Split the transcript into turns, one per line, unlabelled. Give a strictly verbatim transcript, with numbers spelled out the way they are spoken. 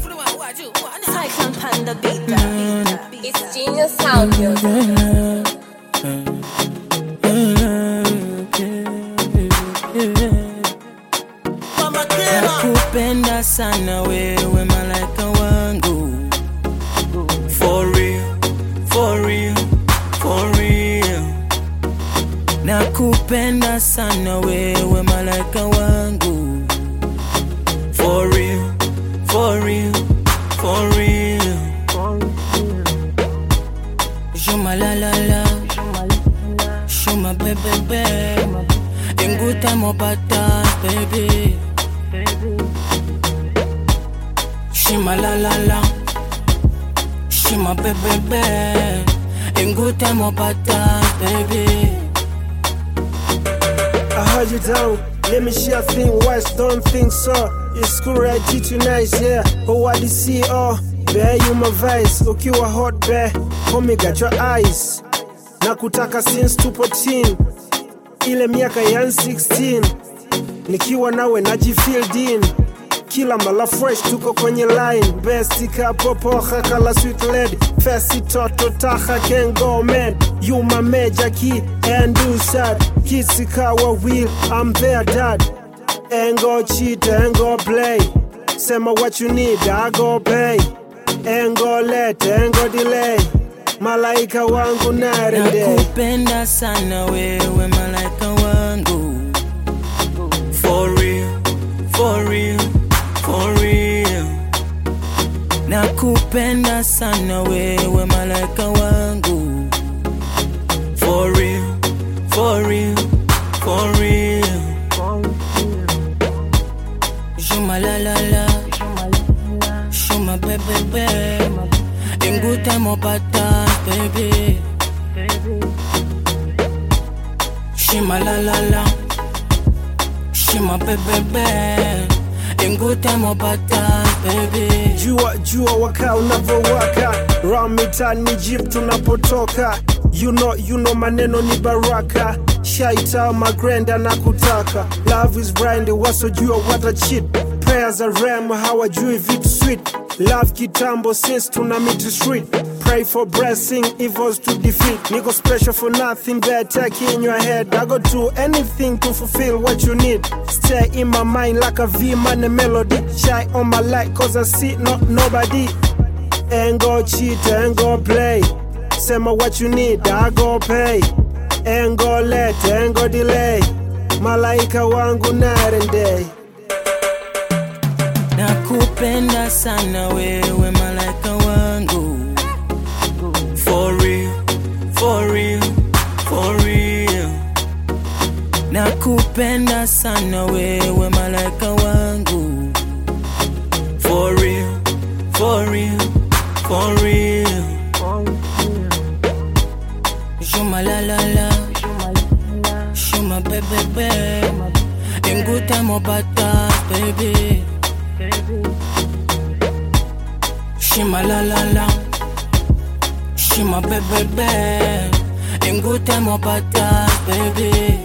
Cyclone Panda beat.
It's Genius Sound Music.
Nakupenda sana wewe malaika wangu. For real, for real, for real. Nakupenda sana wewe malaika wangu. For real, for real, for real. Shuma la la la, shuma bebe bebe, inguta mo bata baby. Shima la la la, shima bebe bebe, inguta mo bata baby.
I heard you down, let me share a thing, wise don't think so. It's cool right, G too nice, yeah. Oh what the C O, bear you my vice. Ukiwa hot bear, homie got your eyes. Nakutaka since two fourteen, ile miaka yan sixteen. Nikiwa nawe najifilled in, kila mala fresh tuko kwenye line. Besti ka popo kala sweet lady, Fesi toto taha can go man. You my major key and do sad. Kitsi kawa wheel, I'm there dad. Ain't go cheat, ain't go play. Sema what you need, I go pay. Ain't go let, ain't go delay. Malaika wangu night and day.
Nakupenda sana wewe malaika wangu. For real, for real, for real. Nakupenda sana wewe malaika wangu. For real, for real, for real. Shuma la la la, shuma bebe bebe, inguta mo bata baby. Shima la la la, shima bebe bebe, inguta mo bata baby.
Jua jua waka unavyowaka, round mitani jeep tunapotoka. You know, you know maneno ni baraka. Shaita magranda na kutaka. Love is blind, wasojua what a cheat. Prayers are ram, hawajui vitu sweet. Love kitambo since tuna meet the street. Pray for blessing, evils to defeat. Nigga special for nothing, better key in your head. I go do anything to fulfill what you need. Stay in my mind like a V-man melody. Shy on my light cause I see not nobody. Ain't go cheat, ain't go play. Sema what you need, I go pay. Ain't go let, ain't go delay. Malaika wangu night and day.
Nakupenda sana wewe malaika wangu. For real, for real, for real. Nakupenda sana wewe malaika wangu. For real, for real, for real. Shuma la la la, shuma bebe bebe, inguta mo bata baby. Shima la la la, shima bebe bebe, inguta mo bata baby.